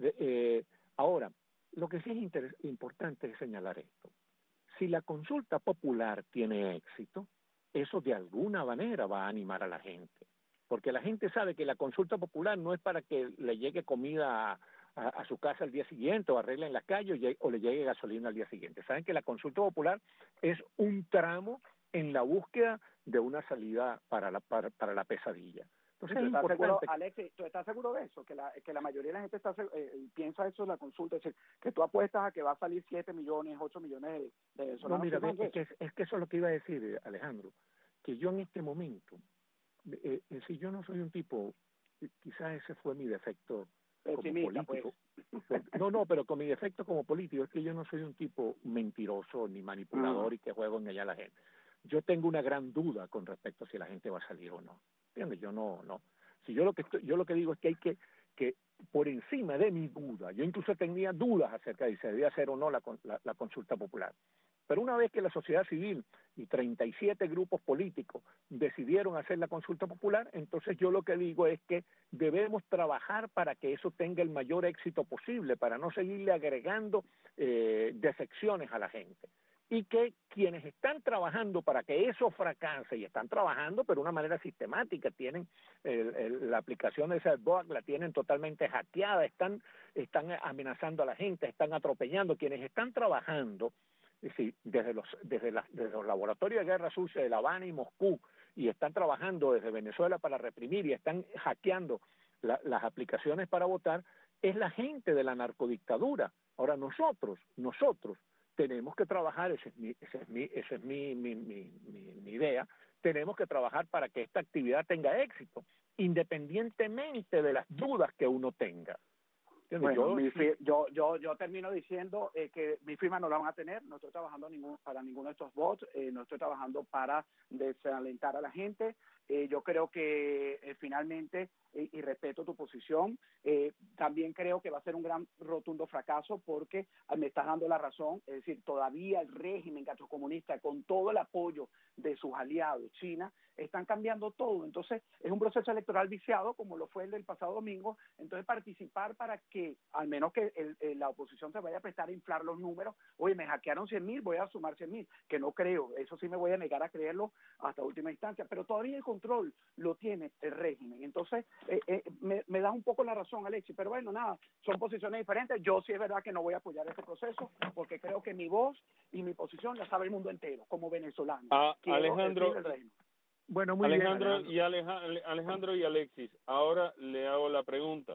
Ahora, lo que sí es importante es señalar esto. Si la consulta popular tiene éxito, eso de alguna manera va a animar a la gente, porque la gente sabe que la consulta popular no es para que le llegue comida a su casa al día siguiente, o arreglen las calles, o le llegue gasolina al día siguiente. Saben que la consulta popular es un tramo en la búsqueda de una salida para la pesadilla. Entonces, ¿Tú estás seguro, Alexis, tú estás seguro de eso? Que la mayoría de la gente piensa eso en la consulta, es decir, que tú apuestas a que va a salir 7 millones, 8 millones de venezolanos. No, mira, es que eso es lo que iba a decir, Alejandro, que yo en este momento, si yo no soy un tipo, quizás ese fue mi defecto como político. Pues. No, pero con mi defecto como político es que yo no soy un tipo mentiroso ni manipulador y que juego a engañar a la gente. Yo tengo una gran duda con respecto a si la gente va a salir o no. ¿Entiendes? Yo no. Si yo lo que digo es que hay que por encima de mi duda, yo incluso tenía dudas acerca de si se debía hacer o no la consulta popular. Pero una vez que la sociedad civil y 37 grupos políticos decidieron hacer la consulta popular, entonces yo lo que digo es que debemos trabajar para que eso tenga el mayor éxito posible, para no seguirle agregando defecciones a la gente. Y que quienes están trabajando para que eso fracase, y están trabajando pero de una manera sistemática, tienen la aplicación de esa bot, la tienen totalmente hackeada, están amenazando a la gente, están atropellando. Quienes están trabajando, es decir, desde los laboratorios de guerra sucia de La Habana y Moscú, y están trabajando desde Venezuela para reprimir y están hackeando las aplicaciones para votar, es la gente de la narcodictadura. Ahora nosotros tenemos que trabajar, esa es mi idea, tenemos que trabajar para que esta actividad tenga éxito, independientemente de las dudas que uno tenga. Bueno, yo termino diciendo que mi firma no la van a tener, no estoy trabajando para ninguno de estos bots, no estoy trabajando para desalentar a la gente. Yo creo que finalmente, y respeto tu posición, también creo que va a ser un gran rotundo fracaso porque me estás dando la razón, es decir, todavía el régimen gastrocomunista, con todo el apoyo de sus aliados, China, están cambiando todo. Entonces, es un proceso electoral viciado, como lo fue el del pasado domingo. Entonces, participar para que, al menos que la oposición se vaya a prestar a inflar los números. Oye, me hackearon 100.000, voy a sumar 100.000, que no creo. Eso sí me voy a negar a creerlo hasta última instancia. Pero todavía el control lo tiene el régimen. Entonces, me da un poco la razón, Alexis. Pero bueno, nada, son posiciones diferentes. Yo sí es verdad que no voy a apoyar este proceso, porque creo que mi voz y mi posición la sabe el mundo entero, como venezolano. Alejandro, bueno, muy Alejandro bien, y Alejandro y Alexis, ahora le hago la pregunta.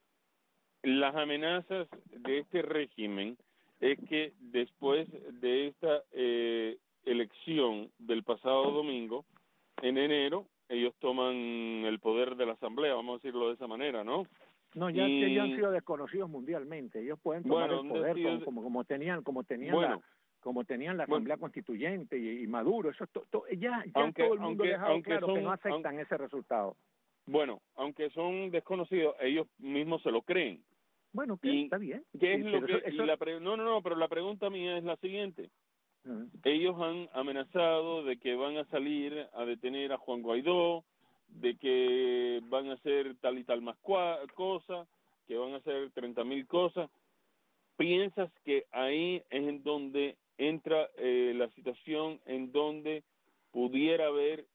Las amenazas de este régimen es que después de esta elección del pasado domingo, en enero, ellos toman el poder de la Asamblea, vamos a decirlo de esa manera, ¿no? No, ya han sido desconocidos mundialmente. Ellos pueden tomar el poder como tenían la Asamblea Constituyente y Maduro. Eso ya todo el mundo ha dejado claro que no aceptan ese resultado. Bueno, aunque son desconocidos, ellos mismos se lo creen. Bueno, está bien. ¿Qué es lo que? Pero la pregunta mía es la siguiente. Ellos han amenazado de que van a salir a detener a Juan Guaidó, de que van a hacer tal y tal más cosas, que van a hacer 30.000 cosas. ¿Piensas que ahí es en donde entra la situación en donde pudiera haber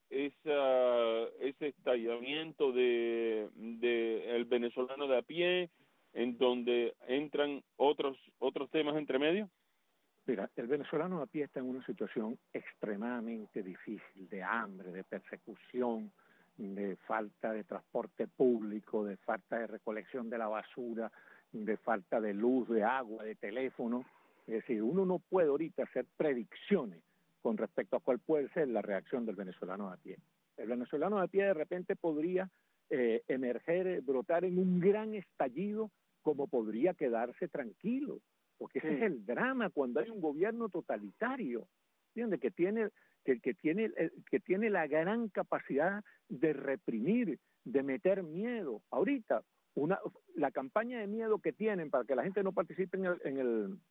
ese estallamiento de el venezolano de a pie, en donde entran otros temas entre medio? Mira, el venezolano de a pie está en una situación extremadamente difícil, de hambre, de persecución, de falta de transporte público, de falta de recolección de la basura, de falta de luz, de agua, de teléfono. Es decir, uno no puede ahorita hacer predicciones con respecto a cuál puede ser la reacción del venezolano de a pie. El venezolano de a pie de repente podría emerger, brotar en un gran estallido, como podría quedarse tranquilo, porque ese es el drama cuando hay un gobierno totalitario, ¿entiendes? Que tiene la gran capacidad de reprimir, de meter miedo. Ahorita la campaña de miedo que tienen para que la gente no participe en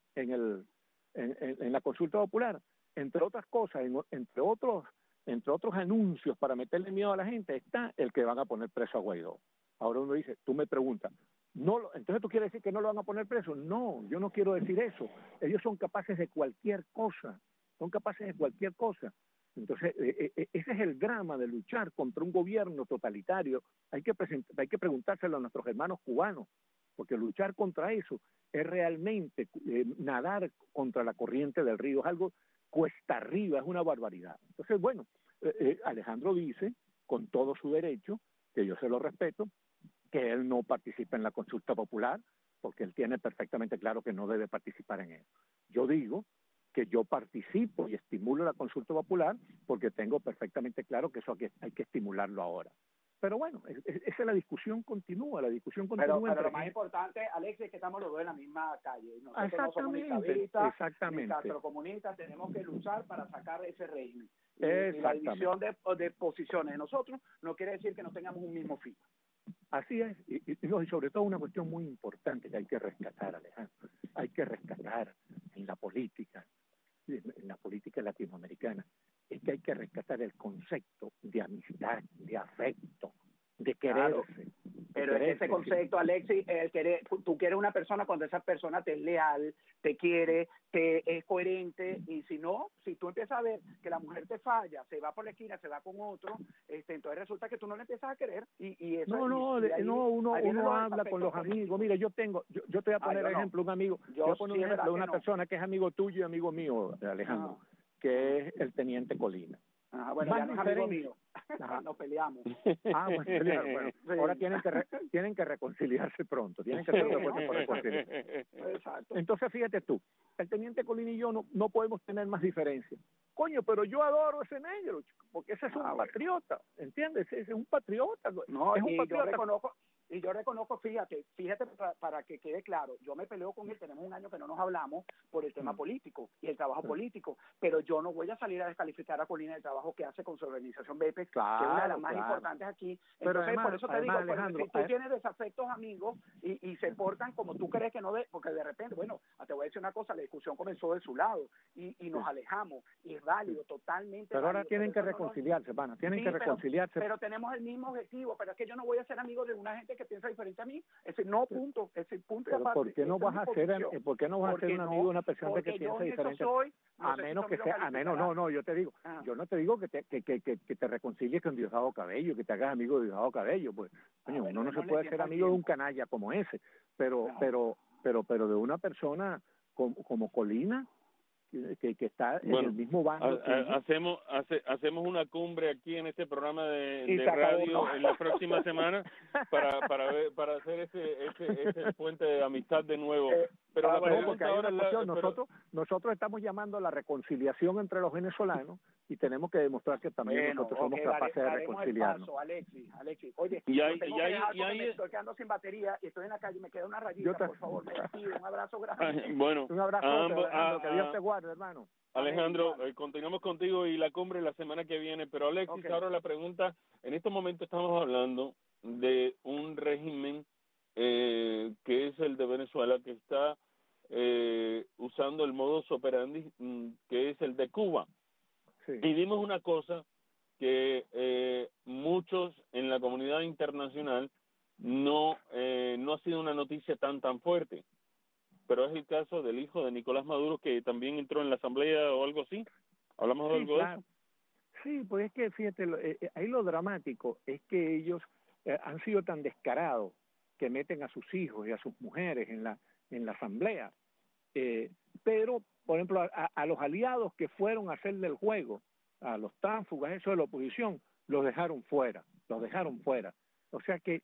la consulta popular, entre otras cosas, entre otros anuncios para meterle miedo a la gente, está el que van a poner preso a Guaidó. Ahora uno dice, tú me preguntas, entonces tú quieres decir que no lo van a poner preso. No, yo no quiero decir eso. Ellos son capaces de cualquier cosa, Entonces, ese es el drama de luchar contra un gobierno totalitario. Hay que preguntárselo a nuestros hermanos cubanos, porque luchar contra eso es realmente nadar contra la corriente del río, es algo cuesta arriba, es una barbaridad. Entonces, bueno, Alejandro dice, con todo su derecho, que yo se lo respeto, que él no participa en la consulta popular, porque él tiene perfectamente claro que no debe participar en eso. Yo digo que yo participo y estimulo la consulta popular porque tengo perfectamente claro que eso hay que estimularlo ahora. Pero bueno, esa es la discusión continúa, Pero lo más importante, Alex, es que estamos los dos en la misma calle. Nosotros no somos ni chavistas, ni castrocomunistas, tenemos que luchar para sacar ese régimen. Y la división de posiciones de nosotros no quiere decir que no tengamos un mismo fin. Así es, y sobre todo una cuestión muy importante que hay que rescatar, Alejandro. Hay que rescatar en la política latinoamericana, es que hay que rescatar el concepto de amistad, de afecto, de quererse. Claro. Pero es ese concepto, Alexis, tú quieres una persona cuando esa persona te es leal, te quiere, te es coherente, y si tú empiezas a ver que la mujer te falla, se va por la esquina, se va con otro, entonces resulta que tú no le empiezas a querer, y eso uno habla con los amigos. Mira, yo te voy a poner ejemplo, un amigo, yo voy a poner un ejemplo de una persona que es amigo tuyo y amigo mío, Alejandro, que es el teniente Colina. Bueno, ya no es amigo mío. Nos peleamos. Bueno, sí. Ahora tienen que reconciliarse pronto, tienen que hacer esfuerzo por reconciliarse. Exacto. Entonces, fíjate tú, el teniente Colina y yo no podemos tener más diferencias. Coño, pero yo adoro ese negro, porque ese es un patriota, ¿entiendes? Ese es un patriota. No, es un patriota. Y yo reconozco, fíjate para que quede claro, yo me peleo con él, tenemos un año que no nos hablamos por el tema político y el trabajo político, pero yo no voy a salir a descalificar a Colina del trabajo que hace con su organización BPEX, que es una de las más importantes aquí. Pero Entonces, además, por eso te digo, Alejandro, si tú tienes desafectos amigos y se portan como tú crees que no ve, porque de repente, bueno, te voy a decir una cosa, la discusión comenzó de su lado y nos alejamos, y es válido, totalmente pero válido. ahora tienen que reconciliarse, pana, tienen que reconciliarse. Pero tenemos el mismo objetivo, pero es que yo no voy a ser amigo de una gente que piensa diferente a mí, ese no punto, ese punto y pero aparte. ¿por qué no vas a ser un amigo de una persona que piensa diferente? A menos que sea, yo te digo, yo no te digo que te reconcilies con Diosdado Cabello, que te hagas amigo de Diosdado Cabello, pues, coño, uno no se puede ser amigo de un canalla como ese, pero de una persona como Colina, que está en el mismo bando. Hacemos una cumbre aquí en este programa de radio en la próxima semana para hacer ese puente de amistad de nuevo. Pero la pregunta ahora nosotros estamos llamando a la reconciliación entre los venezolanos y tenemos que demostrar que también nosotros somos capaces de reconciliarnos. Alexis, oye, estoy quedando sin batería y estoy en la calle, me queda una rayita, por favor, me despido, un abrazo grande. Bueno, un abrazo, Alejandro, que Dios te guarde, hermano. Alejandro, continuamos contigo y la cumbre la semana que viene, pero Alexis, ahora la pregunta, en este momento estamos hablando de un régimen que es el de Venezuela, que está usando el modus operandi que es el de Cuba. Sí. Y dimos una cosa que muchos en la comunidad internacional no ha sido una noticia tan fuerte, pero es el caso del hijo de Nicolás Maduro, que también entró en la asamblea o algo así. ¿Hablamos de algo de eso? Sí, pues es que, fíjate, ahí lo dramático es que ellos han sido tan descarados que meten a sus hijos y a sus mujeres en la asamblea. Pero, por ejemplo, a los aliados que fueron a hacerle el juego, a los tránsfugas, eso de la oposición, los dejaron fuera. O sea que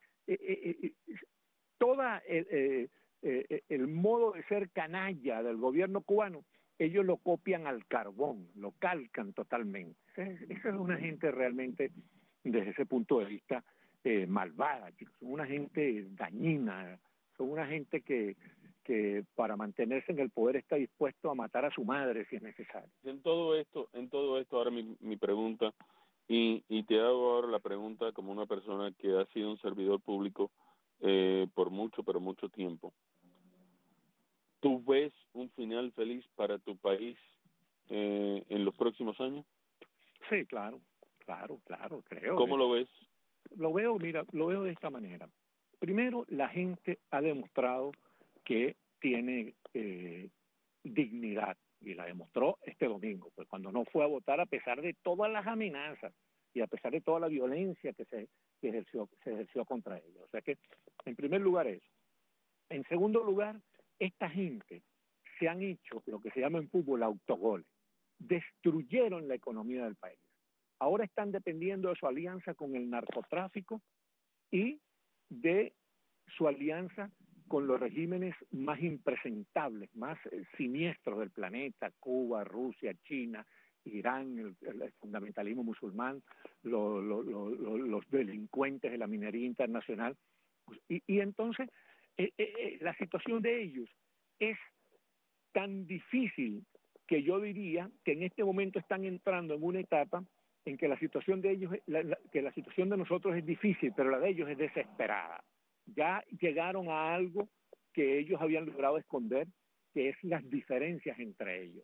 toda el modo de ser canalla del gobierno cubano, ellos lo copian al carbón, lo calcan totalmente. Esa es una gente realmente, desde ese punto de vista, malvada, chicos. Son una gente dañina, son una gente que para mantenerse en el poder está dispuesto a matar a su madre si es necesario. En todo esto ahora mi pregunta, y te hago ahora la pregunta como una persona que ha sido un servidor público por mucho tiempo. ¿Tú ves un final feliz para tu país en los próximos años? Sí, claro, creo. ¿Cómo lo ves? Lo veo de esta manera. Primero, la gente ha demostrado que tiene dignidad, y la demostró este domingo, pues cuando no fue a votar a pesar de todas las amenazas y a pesar de toda la violencia que se ejerció contra ellos. O sea que, en primer lugar, eso. En segundo lugar, esta gente se han hecho lo que se llama en fútbol autogoles. Destruyeron la economía del país. Ahora están dependiendo de su alianza con el narcotráfico y de su alianza con los regímenes más impresentables, más siniestros del planeta: Cuba, Rusia, China, Irán, el fundamentalismo musulmán, los delincuentes de la minería internacional. Y entonces la situación de ellos es tan difícil que yo diría que en este momento están entrando en una etapa en que la situación de ellos, que la situación de nosotros es difícil, pero la de ellos es desesperada. Ya llegaron a algo que ellos habían logrado esconder, que es las diferencias entre ellos.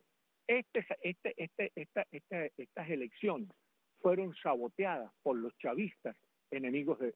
Estas elecciones fueron saboteadas por los chavistas, enemigos de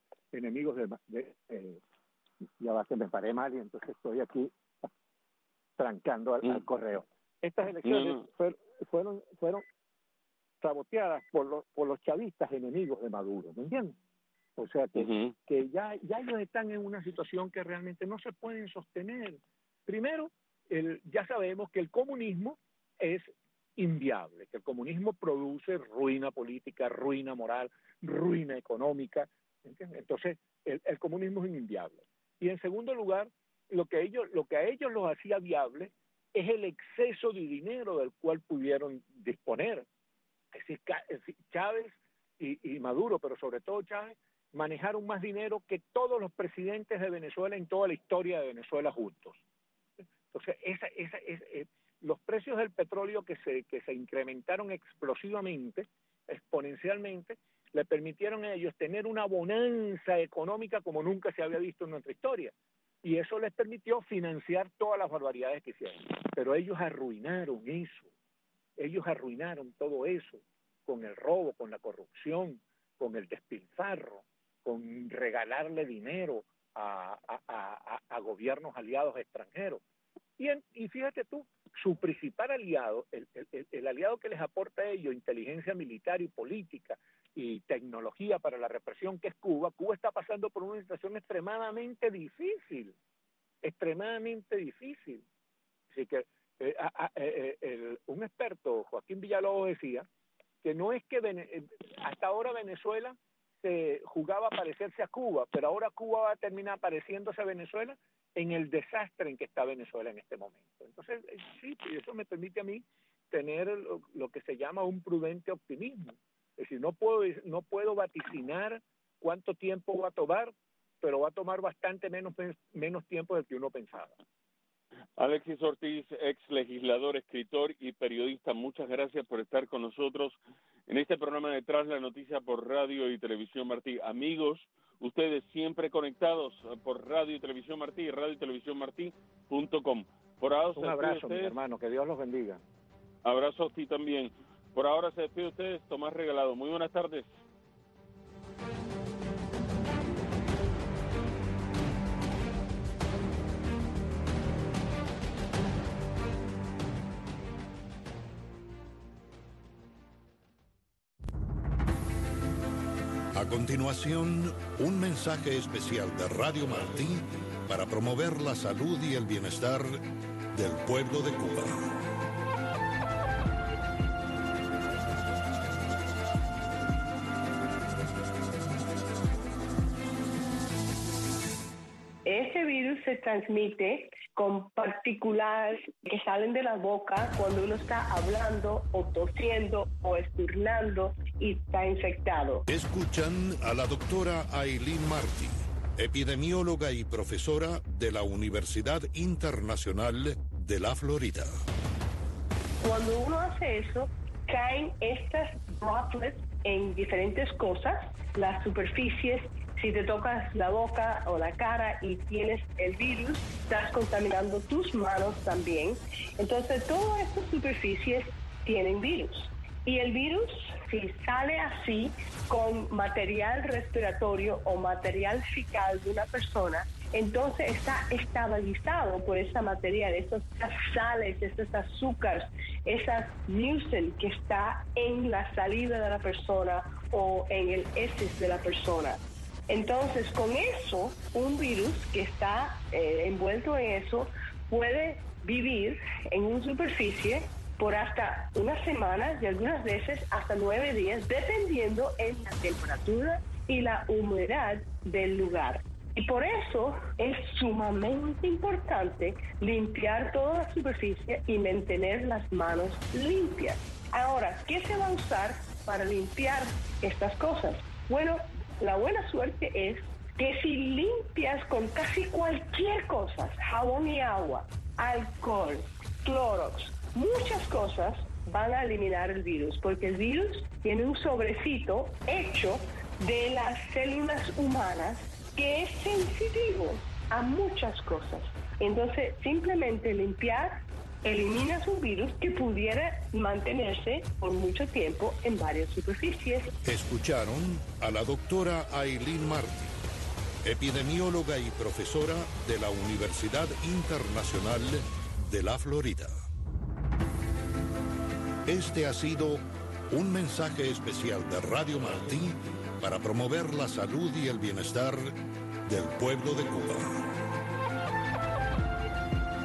ya va, que me paré mal y entonces estoy aquí trancando al correo. Estas elecciones fueron saboteadas por los chavistas, enemigos de Maduro, ¿me entiendes? O sea que ya ellos están en una situación que realmente no se pueden sostener. Primero, ya sabemos que el comunismo es inviable, que el comunismo produce ruina política, ruina moral, ruina económica, ¿entiendes? Entonces el comunismo es inviable. Y en segundo lugar, lo que a ellos los hacía viable es el exceso de dinero del cual pudieron disponer. Es decir, Chávez y Maduro, pero sobre todo Chávez, manejaron más dinero que todos los presidentes de Venezuela en toda la historia de Venezuela juntos. Entonces, los precios del petróleo que se incrementaron exponencialmente, le permitieron a ellos tener una bonanza económica como nunca se había visto en nuestra historia. Y eso les permitió financiar todas las barbaridades que hicieron. Pero ellos arruinaron eso. Ellos arruinaron todo eso con el robo, con la corrupción, con el despilfarro, con regalarle dinero a gobiernos aliados extranjeros. Y fíjate tú, su principal aliado, el aliado que les aporta a ellos inteligencia militar y política y tecnología para la represión, que es Cuba, Cuba está pasando por una situación extremadamente difícil. Así que un experto, Joaquín Villalobos, decía que no es que hasta ahora Venezuela se jugaba a parecerse a Cuba, pero ahora Cuba va a terminar pareciéndose a Venezuela en el desastre en que está Venezuela en este momento. Entonces, sí, eso me permite a mí tener lo que se llama un prudente optimismo. Es decir, no puedo vaticinar cuánto tiempo va a tomar, pero va a tomar bastante menos tiempo del que uno pensaba. Alexis Ortiz, ex legislador, escritor y periodista, muchas gracias por estar con nosotros en este programa de Tras la Noticia por Radio y Televisión Martí. Amigos, ustedes siempre conectados por Radio y Televisión Martí y radiotelevisiónmartí.com. Por ahora un abrazo, mi hermano, que Dios los bendiga. Abrazo a ti también. Por ahora se despide ustedes, Tomás Regalado. Muy buenas tardes. A continuación, un mensaje especial de Radio Martí para promover la salud y el bienestar del pueblo de Cuba. Ese virus se transmite con partículas que salen de la boca cuando uno está hablando o tosiendo o esturnando y está infectado. Escuchan a la doctora Aylin Martí, epidemióloga y profesora de la Universidad Internacional de la Florida. Cuando uno hace eso, caen estas droplets en diferentes cosas, las superficies. Si te tocas la boca o la cara y tienes el virus, estás contaminando tus manos también. Entonces, todas estas superficies tienen virus. Y el virus, si sale así con material respiratorio o material fecal de una persona, entonces está estabilizado por ese material, esas sales, esos azúcares, esa mucin que está en la saliva de la persona o en el heces de la persona. Entonces, con eso, un virus que está envuelto en eso puede vivir en una superficie por hasta una semana y algunas veces hasta 9 días, dependiendo en la temperatura y la humedad del lugar. Y por eso es sumamente importante limpiar toda la superficie y mantener las manos limpias. Ahora, ¿qué se va a usar para limpiar estas cosas? Bueno, la buena suerte es que si limpias con casi cualquier cosa, jabón y agua, alcohol, Clorox, muchas cosas van a eliminar el virus, porque el virus tiene un sobrecito hecho de las células humanas que es sensitivo a muchas cosas. Entonces, simplemente limpiar eliminas un virus que pudiera mantenerse por mucho tiempo en varias superficies. Escucharon a la doctora Aylin Martí, epidemióloga y profesora de la Universidad Internacional de la Florida. Este ha sido un mensaje especial de Radio Martí para promover la salud y el bienestar del pueblo de Cuba.